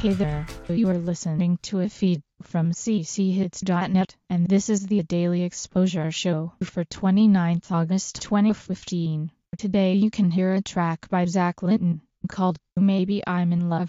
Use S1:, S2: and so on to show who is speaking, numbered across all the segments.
S1: Hey there, you are listening to a feed from cchits.net, and this is the Daily Exposure Show for 29th August 2015. Today you can hear a track by Zach Linton, called Maybe I'm in Love.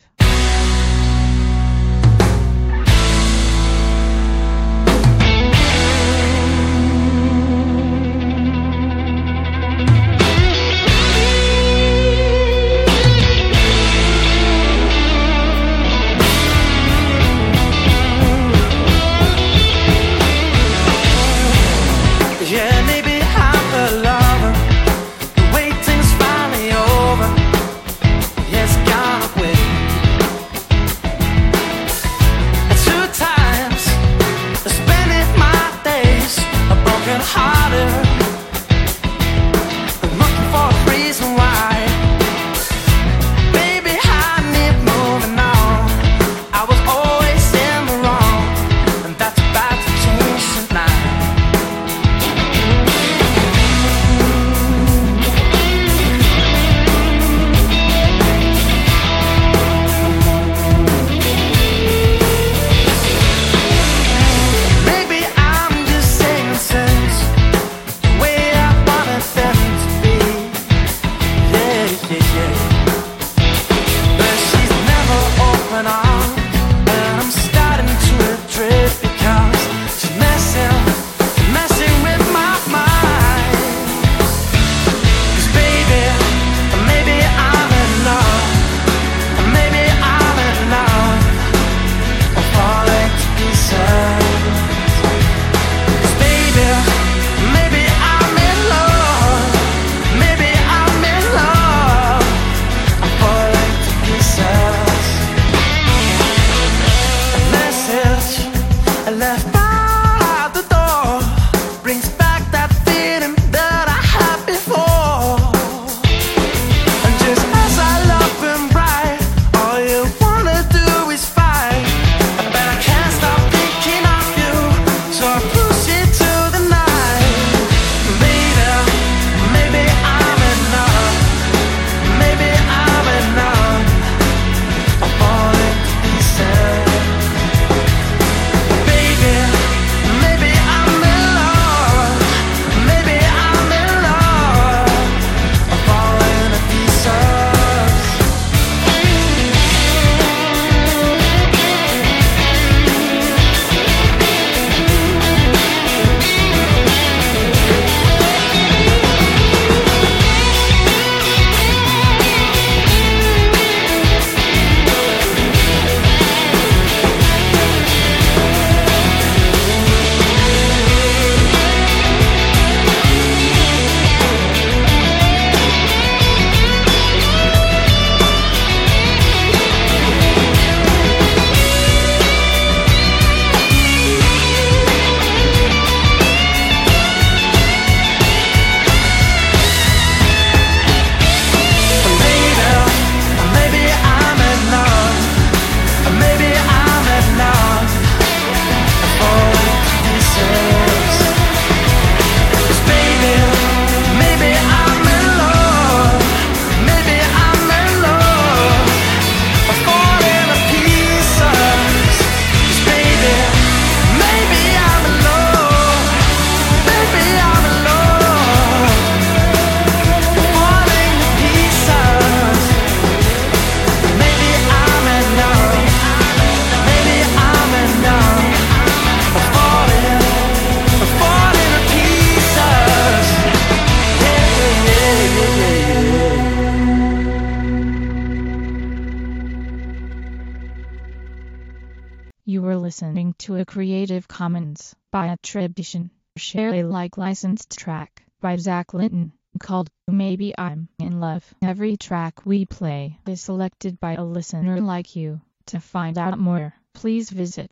S1: You were listening to a Creative Commons by attribution, share Alike licensed track by Zach Linton, called Maybe I'm in Love. Every track we play is selected by a listener like you. To find out more, please visit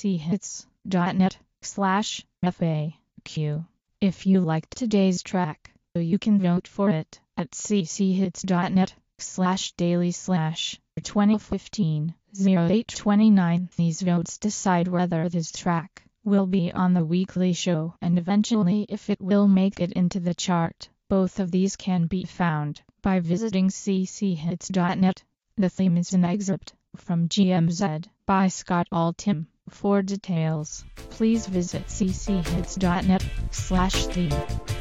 S1: cchits.net/FAQ. If you liked today's track, you can vote for it at cchits.net/daily/2015-0829. These votes decide whether this track will be on the weekly show and eventually if it will make it into the chart. Both of these can be found by visiting cchits.net. The theme is an excerpt from GMZ by Scott Altham. For details, please visit cchits.net/theme.